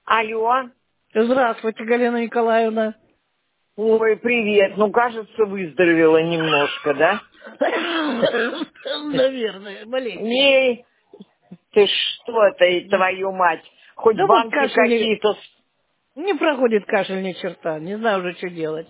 Алло. Здравствуйте, Галина Николаевна. Ой, привет. Ну, кажется, выздоровела немножко, да? Наверное, болезнь. Не, ты что ты, твою мать? Хоть Да вот банки кашель какие-то... не проходит кашель ни черта. Не знаю уже, что делать.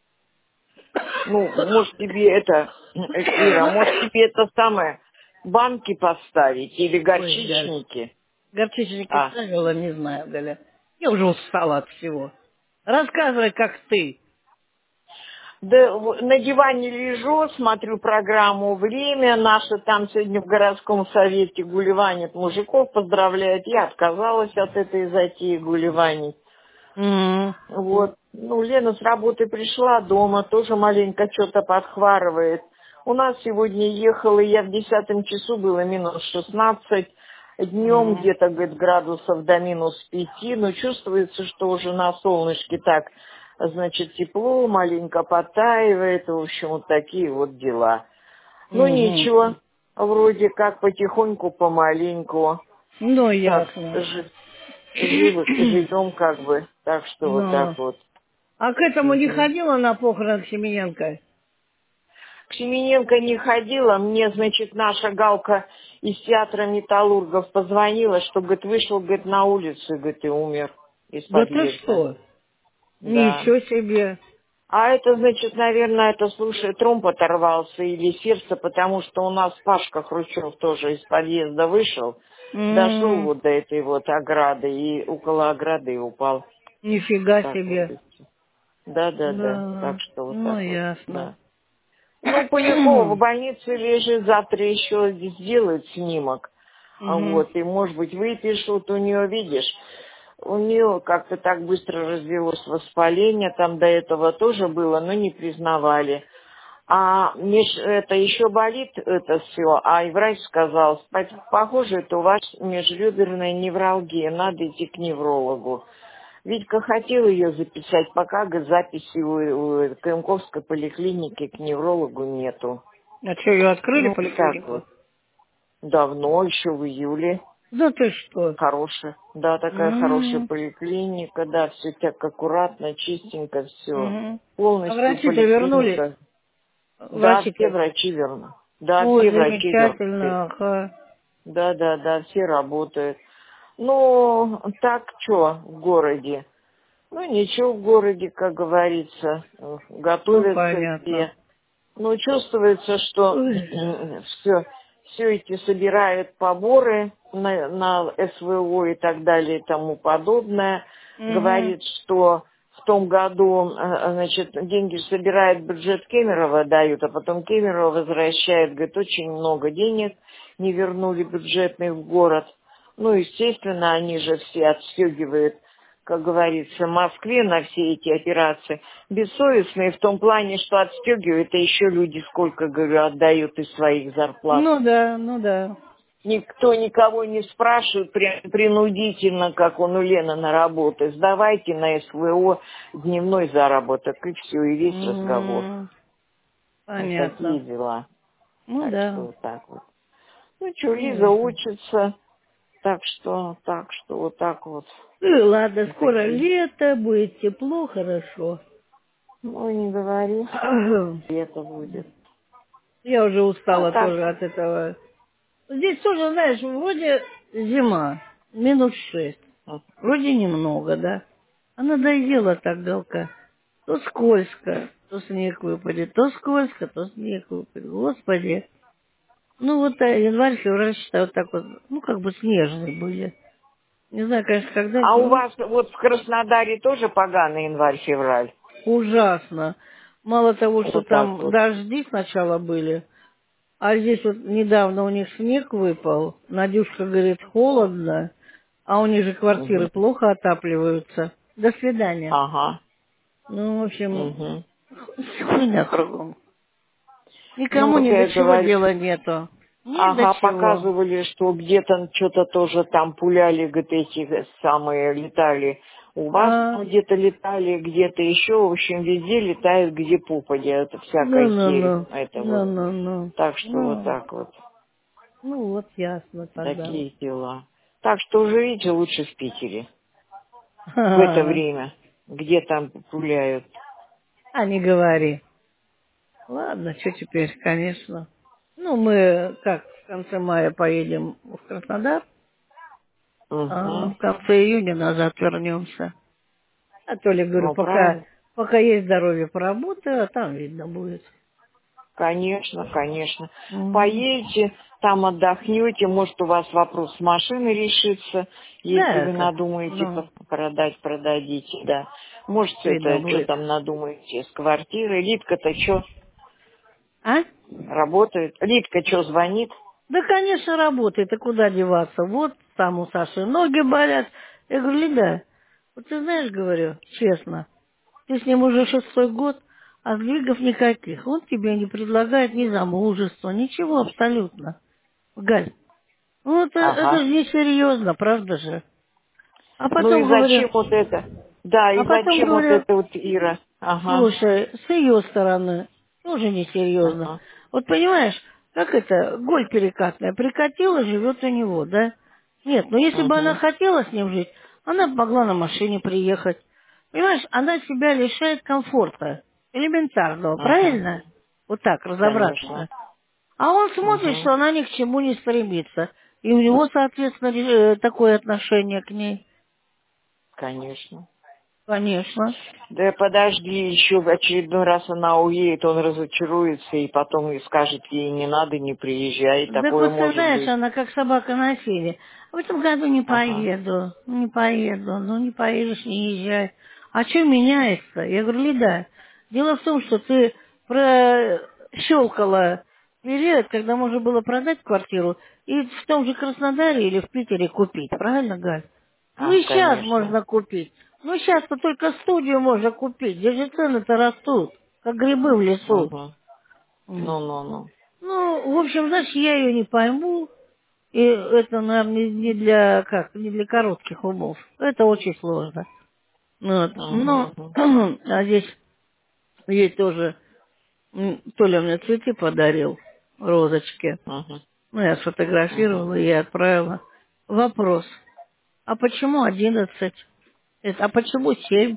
Может, тебе это... Ира, может, тебе это самое... Банки поставить или Ой, Галь, горчичники? горчичники А. ставила, не знаю, Галя. Я уже устала от всего. Рассказывай, как ты. Да, на диване лежу, смотрю программу «Время». Наши там сегодня в городском совете гулеванят мужиков, поздравляют. Я отказалась от этой затеи гулеваний. М. Вот. Ну, Лена с работы пришла дома, тоже маленько что-то подхварывает. У нас сегодня ехала, я в 10 часу было минус 16, днем М. где-то, говорит, градусов до минус 5, но чувствуется, что уже на солнышке так, значит, тепло, маленько потаивает, в общем, вот такие вот дела. Ну, Мгм. ничего, вроде как потихоньку, помаленьку, Ну, так, ясно. живы живем как бы, так что вот Ну. так вот. А к этому не Мгм. ходила на похорон к Семененко? К Семененко не ходила, мне, значит, наша Галка из театра металлургов позвонила, что, говорит, вышел, говорит, на улицу, говорит, и умер из Да ты подъезда. что? Да. Ничего себе. А это, значит, наверное, это, слушай, тромб оторвался или сердце, потому что у нас Пашка Хрущев тоже из подъезда вышел, дошел М. вот до этой вот ограды и около ограды упал. Нифига Так вот. себе. И всё. Да. Так Да, что вот ну так вот, ясно. да. Ну, Полякова в больнице лежит, завтра еще сделают снимок. Мгм. Вот, и, может быть, выпишут у нее, видишь, у нее как-то так быстро развелось воспаление, там до этого тоже было, но не признавали. А это еще болит это все, а и врач сказал, похоже, это у вас межреберная невралгия, надо идти к неврологу. Витька хотел ее записать, пока, говорит, записи у Кремковской поликлиники к неврологу нету. А что, ее открыли Ну, так поликлинику? вот. Давно, еще в июле. Да ты что? Хорошая. Да, такая хорошая М. поликлиника, да, все так аккуратно, чистенько, все. Мгм. А Полностью врачи-то вернулись? поликлиника. Да, все Врачи-то? врачи верны. Да, Ой, все врачи верны. замечательно, ага. Да, все работают. Ну, так что в городе? Ну, ничего в городе, как говорится, Ну, готовятся понятно. все. Но чувствуется, что Ой. все эти собирают поборы на СВО и так далее и тому подобное. Мгм. Говорит, что в том году, значит, деньги собирают, бюджет Кемерово дают, а потом Кемерово возвращает, говорит, очень много денег не вернули бюджетных в город. Ну, естественно, они же все отстегивают, как говорится, в Москве на все эти операции. Бессовестные в том плане, что отстегивают, а еще люди сколько, говорю, отдают из своих зарплат. Ну да, ну да. Никто никого не спрашивает принудительно, как он у Лены на работе. Сдавайте на СВО дневной заработок, и все, и весь разговор. М. Вот такие Понятно. дела. Ну Так что да. вот так вот. Ну что, Ну, Лиза ясно. учится, так что вот так вот. Ну, ладно, Вот скоро такие. лето, будет тепло, хорошо. Ну, не говори, это будет. Я уже А устала так, тоже от этого. Здесь тоже, знаешь, вроде зима, -6. Вроде немного, да. А надоело так, Галка. То скользко, то снег выпадет, то скользко, то снег выпадет. Господи. Ну вот январь, февраль, считаю, вот так вот, ну как бы снежные были. Не знаю, конечно, когда, а у ну, вас вот в Краснодаре тоже поганый январь-февраль? ужасно. Мало того, что Вот так там вот. дожди сначала были, а здесь вот недавно у них снег выпал. Надюшка говорит, холодно, а у них же Мгм. квартиры плохо отапливаются. До свидания. Ага. Ну, в общем, Мгм. хуйня кругом. Ну, Никому вот ни до я чего говорю, дела нету. Ни до ага, чего. показывали, что где-то что-то тоже там пуляли, говорит, эти самые летали. У вас А, там где-то летали, где-то еще, в общем, везде летают, где попадя. Это всякая херь. ну-ну-ну. Это вот. Ну-ну-ну. Так что вот Ну, так вот. ну вот ясно тогда. Такие дела. Так что живите лучше в Питере. в это время? Где там гуляют? А не говори. Ладно, что теперь, конечно. Ну, мы как в конце мая поедем в Краснодар, а Угу. в конце июня назад вернемся. А то ли, говорю, Ну, правильно. пока есть здоровье, поработаю, а там видно будет. Конечно, конечно. Мгм. Поедете, там отдохнете, может, у вас вопрос с машиной решится, если Да, вы это, надумаете ну, продать, продадите, да. Может, видно это, что будет. там надумаете с квартиры. Лидка-то что, А? работает? Лидка что, звонит? Да, конечно, работает, и куда деваться? Вот там у Саши ноги болят. Я говорю, Лида, вот ты знаешь, говорю, честно, ты с ним уже 6-й год, а сдвигов никаких. Он тебе не предлагает ни замужества, ничего абсолютно. Галь, ну это же Ага. несерьезно, правда же? А Ну и потом говорю, зачем вот это? Да, и а потом зачем вот говорю, это вот, Ира? Ага. слушай, с ее стороны тоже несерьезно. Ага. Вот понимаешь, как это, голь перекатная, прикатила, живет у него, да? Нет, но если бы она Угу. хотела с ним жить, она бы могла на машине приехать. Понимаешь, она себя лишает комфорта элементарного, Угу. правильно? Вот так, разобраться. Конечно. А он смотрит, Угу. что она ни к чему не стремится. И у него, соответственно, такое отношение к ней. Конечно. Конечно. Да подожди, еще в очередной раз она уедет, он разочаруется и потом и скажет ей не надо, не приезжай, Так такое вот, ты может знаешь, быть. она как собака на сене. В этом году не Ага. поеду, не поеду, ну не поедешь, не езжай. А что меняется? Я говорю, Лида, дело в том, что ты прощелкала период, когда можно было продать квартиру и в том же Краснодаре или в Питере купить, правильно, Галь? Ну А, и сейчас конечно. можно купить. Ну сейчас-то только студию можно купить, где же цены-то растут, как грибы в лесу. Угу. М. Ну. Ну, в общем, значит, я ее не пойму. И это, наверное, не для коротких умов. Это очень сложно. Вот. Угу. Но, Угу. а здесь ей тоже, Толя мне цветы подарил, розочки. Угу. Ну, я Угу. сфотографировала и отправила. Вопрос. А почему 11? А почему 7?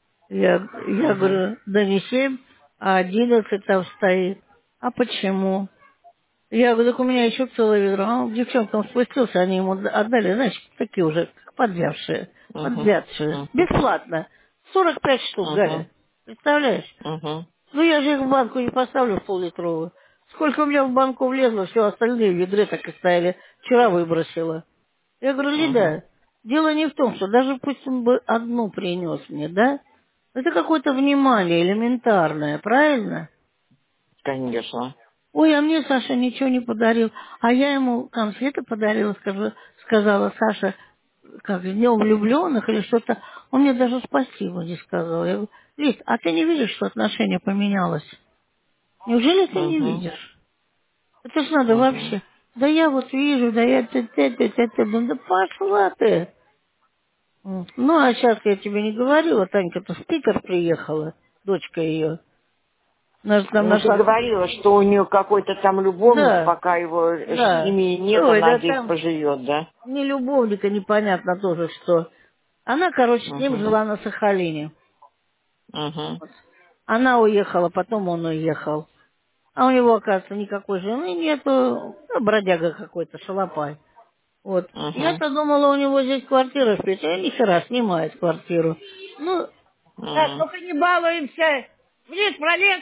Я Угу. говорю, да не 7, а 11 там стоит. А почему? Я говорю, так у меня еще целое ведро. А он к девчонкам спустился, они ему отдали, знаешь, такие уже, как подвявшие, Угу. подвядшие. Бесплатно. 45 штук, Угу. Галя. Представляешь? Угу. Ну я же их в банку не поставлю в пол-литровую. Сколько у меня в банку влезло, все остальные в ведре так и стояли. Вчера выбросила. Я говорю, Угу. Лида, дело не в том, что даже пусть он бы одну принес мне, да? Это какое-то внимание элементарное, правильно? Конечно. Ой, а мне Саша ничего не подарил. А я ему конфеты подарила, сказала Саша, как с днем влюбленных или что-то. Он мне даже спасибо не сказал. Я говорю, Лиз, а ты не видишь, что отношение поменялось? Неужели ты не Угу. видишь? Это ж надо Угу. вообще. Да я вот вижу, да я да пошла ты. Ну, а сейчас я тебе не говорила, Танька-то в Питер приехала, дочка ее. Она же там Ну, ты нашла... говорила, что у нее какой-то там любовник, Да, пока его да. семьи нет, Ой, она да здесь там поживет, да? ни любовника, непонятно тоже что. Она, короче, с ним Угу. жила на Сахалине. Угу. Она уехала, потом он уехал. А у него, оказывается, никакой жены нету. Ну, бродяга какой-то, шалопай. Вот. Угу. Я-то думала, у него здесь квартира в Питере. Ни хера, снимает квартиру. Ну, так, Угу. ну-ка не балуемся. Вниз пролез,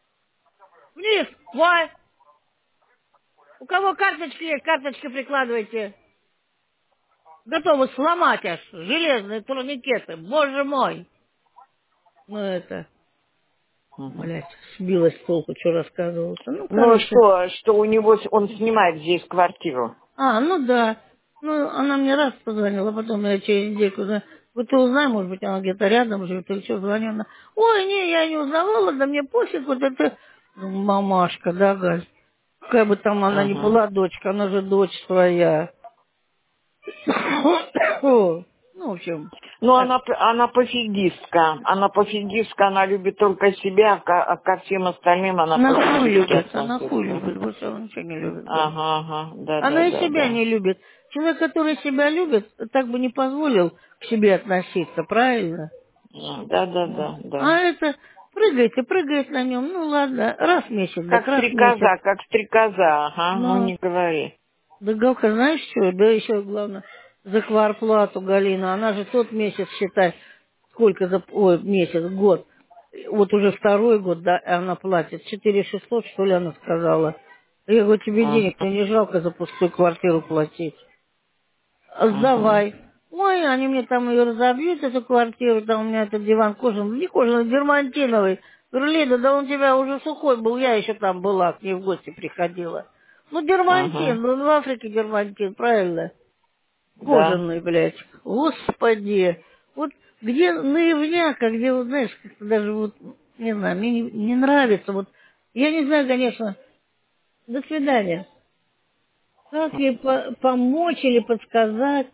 вниз, вот. У кого карточки есть, карточки прикладывайте. Готовы сломать аж железные турникеты. Боже мой. Ну это, Угу. блядь, сбилась с толку, что рассказывала-то. Ну, Ну, короче. что у него, он снимает здесь квартиру. А, ну да. Ну, она мне раз позвонила, потом я через недельку, вот ты узнай, может быть, она где-то рядом живет, или что, звоню, она, ой, не, я не узнавала, да мне пофиг, вот это, ну, мамашка, да, Галь, какая бы там она ни Угу. была дочка, она же дочь твоя. Ну, в общем, Ну, так, она пофигистка. Она пофигистка, она любит только себя, а ко всем остальным она она пофигистски хуй относится. любит, больше она ничего не любит, Галь. Ага, ага, да, да, Она и да, себя да. не любит. человек, который себя любит, так бы не позволил к себе относиться, правильно? Да. А это прыгает на нем, ну ладно, раз в месяц, да Как раз в месяц. стрекоза, ага, ну Но, не говори. да Галка, знаешь что, да еще главное, за квартплату Галина, она же тот месяц, считай, сколько за, ой, месяц, год, вот уже второй год, да, она платит, 4600, что ли, она сказала. Я говорю, тебе денег-то Ага, не жалко за пустую квартиру платить? ага, Сдавай. Ой, они мне там ее разобьют, эту квартиру, там у меня этот диван кожаный, не кожаный, дермантиновый. Говорю, Лида, да он у тебя уже сухой был, я еще там была, к ней в гости приходила. Ну, ага, дермантин, ну, в Африке дермантин, правильно? да. Кожаный, блядь. Господи. Вот где наивняка, где, вот, знаешь, как-то даже вот, не знаю, мне не нравится, вот, я не знаю, конечно, до свидания. Как ей помочь или подсказать?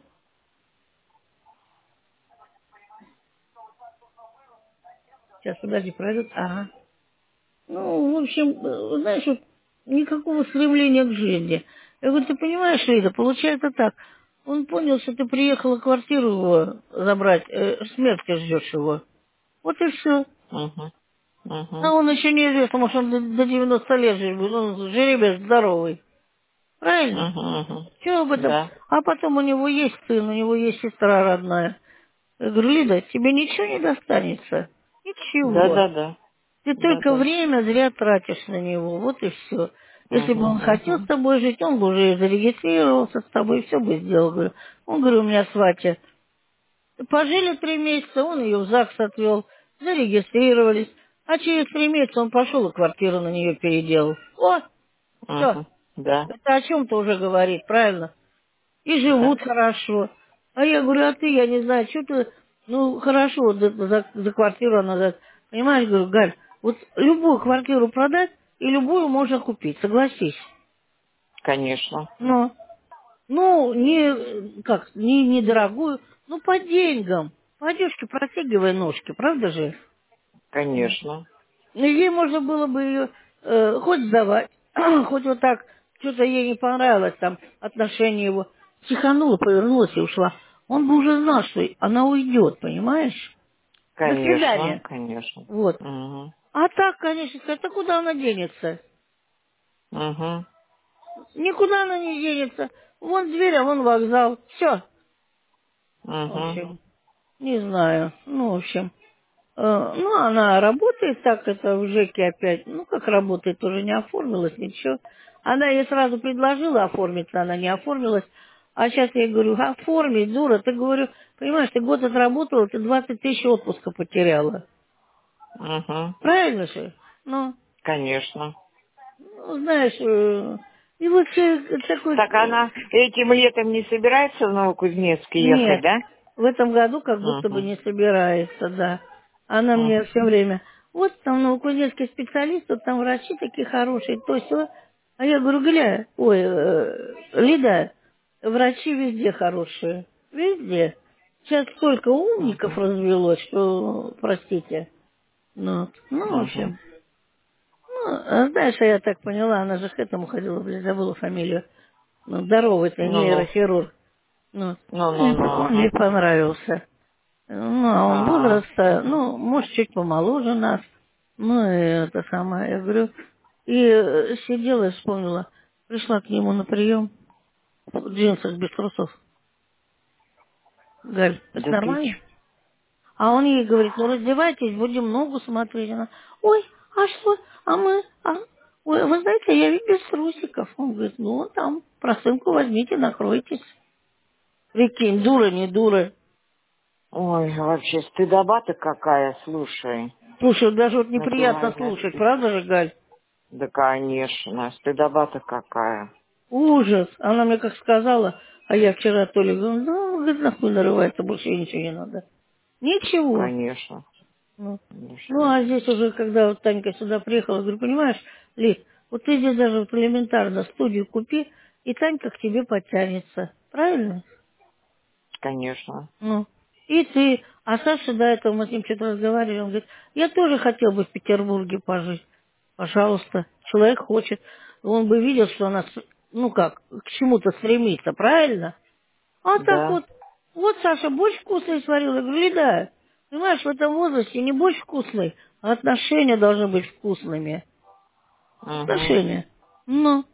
Сейчас, подожди, пройдут. Ага. Ну, в общем, знаешь, вот никакого стремления к жизни. Я говорю, ты понимаешь, Лида, получается так. Он понял, что ты приехала квартиру его забрать, смерти ждешь его. Вот и все. Ага, А ага, он еще неизвестно, может, он до 90 лет жить будет. Он жеребец здоровый. Правильно? ага, Чего об этом? да. А потом у него есть сын, у него есть сестра родная. Я говорю, Лида, тебе ничего не достанется? Ничего. Да. Ты только Да. время зря тратишь на него, вот и все. Если бы Ага, он хотел с ага, тобой жить, он бы уже зарегистрировался с тобой, все бы сделал. Говорю. Он, говорю, у меня сватья. Пожили 3 месяца, он ее в ЗАГС отвел, зарегистрировались. А через 3 месяца он пошел и квартиру на нее переделал. О, все. ага, да, Это о чем-то уже говорит, правильно? И да. живут хорошо. А я говорю, а ты, я не знаю, что ты, ну, хорошо, вот за квартиру она дает. Понимаешь, говорю, Галь, вот любую квартиру продать и любую можно купить, согласись. Конечно, Но, ну, не дорогую, ну, по деньгам. По одежке протягивай ножки, правда же? конечно. Ну, ей можно было бы ее хоть сдавать, хоть вот так, что-то ей не понравилось, там, отношение его. Психанула, повернулась и ушла. Он бы уже знал, что она уйдет, понимаешь? До Конечно, свидания. конечно. Вот. Угу, А так, конечно, сказать, а куда она денется? угу, Никуда она не денется. Вон дверь, а вон вокзал. Все. В угу. общем, не знаю. Ну, в общем. Ну, она работает так, это в ЖЭКе опять. Ну, как работает, тоже не оформилась, ничего. Она ей сразу предложила оформиться, она не оформилась. А сейчас я ей говорю, оформить, дура. Ты, говорю, понимаешь, ты год отработала, ты 20 тысяч отпуска потеряла. Угу. Правильно же? Ну, Конечно. знаешь, и вот такой... Так она этим летом не собирается в Новокузнецк ехать, Нет, да? в этом году как будто бы Угу. не собирается, да. Она мне все время, вот там новокузнецкий специалист, вот там врачи такие хорошие, то все. А я говорю, гля, ой, Лида, врачи везде хорошие, везде. Сейчас столько умников Угу. развелось, что, простите. Ну, в Угу. общем, ну, знаешь, а я так поняла, она же к этому ходила, блин, забыла фамилию. Ну, здоровый-то Ну-ну. нейрохирург. Ну, Ну-ну-ну. он ей Ага. понравился. Ну, а он Ага. возраста, ну, может, чуть помоложе нас. Ну, и это самое, я говорю. И сидела и вспомнила. Пришла к нему на прием в джинсах без трусов. Галь, это Да ты нормально? чё? А он ей говорит, ну, раздевайтесь, будем ногу смотреть. Она, ой, а что? А мы, ой, вы знаете, я ведь без трусиков. Он говорит, ну, там, просынку возьмите, накройтесь. Прикинь, дура, не дура. Ой, вообще стыдоба-то какая, слушай. Слушай, даже вот Ну, неприятно говорят. слушать, правда же, Галь? Да, конечно, стыдоба-то какая. Ужас. Она мне как сказала, а я вчера то ли говорю, ну, говорит, нахуй нарывается, больше ей ничего не надо. Ничего. Конечно. Ну, ну, Конечно. а здесь уже, когда вот Танька сюда приехала, говорю, понимаешь, Лид, вот ты здесь даже вот элементарно студию купи, и Танька к тебе подтянется. Правильно? Конечно. Ну, и ты. А Саша до этого, мы с ним что-то разговаривали, он говорит, я тоже хотел бы в Петербурге пожить. Пожалуйста. Человек хочет. Он бы видел, что она, ну как, к чему-то стремится, правильно? А так Да. вот Саша борщ вкусный сварил. Я говорю, Лида, понимаешь, в этом возрасте не борщ вкусный, а отношения должны быть вкусными. Угу. Отношения. Ну,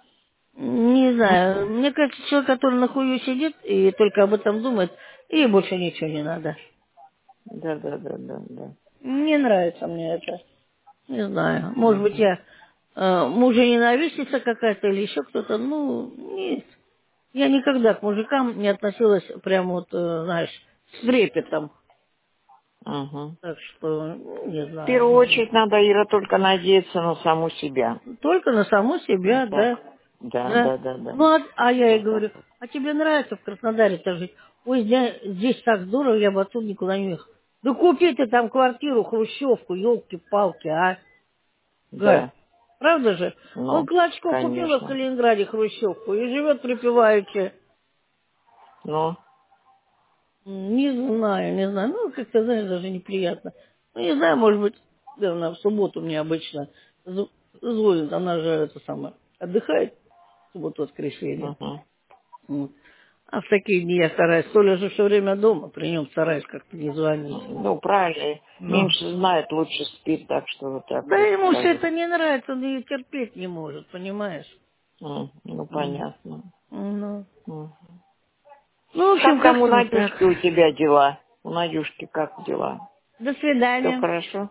не знаю. Мне кажется, человек, который на хую сидит и только об этом думает, ей больше ничего не надо. Да, да, да, да, да. Не нравится мне это. Не знаю. Может быть, Угу. я мужа-ненавистница какая-то или еще кто-то. Ну, нет. Я никогда к мужикам не относилась прямо вот, знаешь, с трепетом. Угу. Так что, не В знаю, первую может быть. очередь надо, Ира, только надеяться на саму себя. Только на саму Вот себя, так. да. Да, Да. да, да, да. Ну, а я ей Вот так говорю, вот. а тебе нравится в Краснодаре-то жить? Ой, здесь так здорово, я бы отсюда никуда не уехал. Да купи ты там квартиру, хрущевку, елки-палки, а? Галь, Да. правда же? Он Ну, Клочко купила в конечно. Калининграде хрущевку и живет припеваючи. Ну, Не знаю, не знаю. Ну, как-то, знаешь, даже неприятно. Ну, не знаю, может быть, да, она в субботу мне обычно звонит. Она же это самое отдыхает в субботу-воскресенье. угу. Вот. А в такие дни я стараюсь, Толя же все время дома, при нем стараюсь как-то не звонить. Ну, правильно. Но. Меньше знает, лучше спит, так что вот так Да вот ему все скажу. это не нравится, он ее терпеть не может, понимаешь? Ну, М. понятно. Ну. М. Ну, в общем, Как там у как-то вот так. Надюшки у тебя дела? У Надюшки как дела? До Все свидания. хорошо?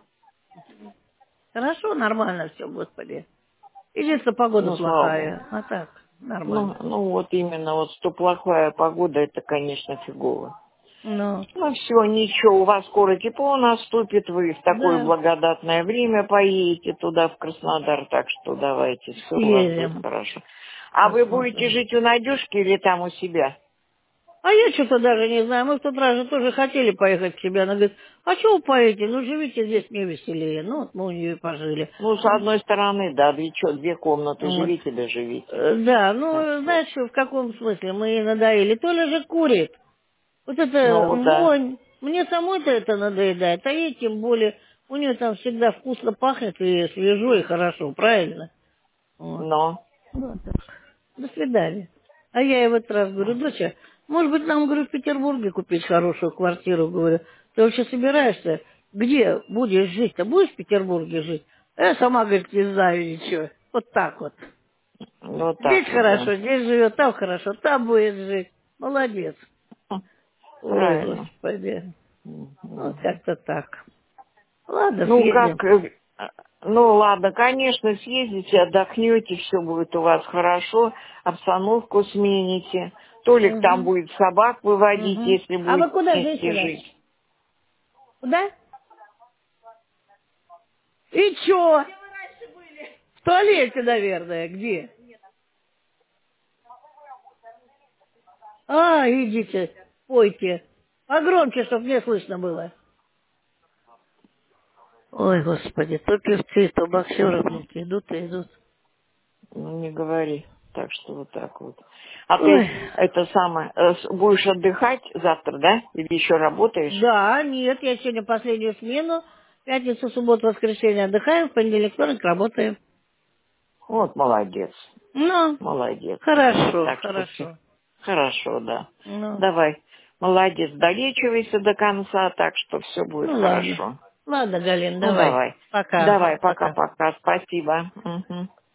Хорошо, нормально все, Господи. Единственное, погода Ну, слава богу. плохая. А так, нормально. Ну, вот именно, вот что плохая погода, это, конечно, фигово. Ну, Ну, все, ничего, у вас скоро тепло наступит, вы в такое да, благодатное время поедете туда, в Краснодар, так что давайте, все у вас будет съездим, хорошо. А вы будете посмотрим. жить у Надюшки или там у себя? А я что-то даже не знаю. Мы в тот раз же тоже хотели поехать к себе. Она говорит, а что вы поедете? Ну, живите здесь, мне веселее. Ну, вот мы у нее и пожили. Ну, с одной стороны, да, две комнаты, Вот. живите, да живите. Да, Так ну, вот. знаешь, в каком смысле? Мы ей надоели. Толя же курит. Вот это Ну, да. вонь. Мне самой-то это надоедает, а ей тем более. У нее там всегда вкусно пахнет и свежо, и хорошо, правильно? Вот. Но. Вот так. До свидания. А я ей в этот раз говорю, доча, может быть, нам, говорю, в Петербурге купить хорошую квартиру, говорю. Ты вообще собираешься? Где будешь жить-то? Будешь в Петербурге жить? А я сама, говорит, не знаю ничего. Вот так вот. Вот Здесь так вот, да. хорошо, здесь живет, там хорошо, там будет жить. Молодец. Ой, Правильно. Господи. Вот Мгм. как-то так. Ладно, Ну, съездим. как... Ну, ладно, конечно, съездите, отдохнете, все будет у вас хорошо, обстановку смените. Толик там Угу. будет собак выводить, Угу. если А вы будет куда, вместе женщина? жить. Куда? И чё? В туалете, наверное. Где? А, идите, пойте. Погромче, чтобы мне слышно было. Ой, Господи, то певцы, то боксеры, блядь, идут и идут. Ну, не говори. Так что вот так вот. А ты Ой. это самое, будешь отдыхать завтра, да? Или еще работаешь? Да, нет, я сегодня последнюю смену. Пятницу, субботу, воскресенье отдыхаем, в понедельник, вторник работаем. Вот молодец. Ну, Молодец. хорошо, Так что все хорошо. хорошо, да. Ну, Давай. Молодец, долечивайся до конца, так что все будет ну ладно. хорошо. Ладно, Галин, Ну давай. давай. Пока. Давай, Пока. пока-пока. Спасибо. Мгм.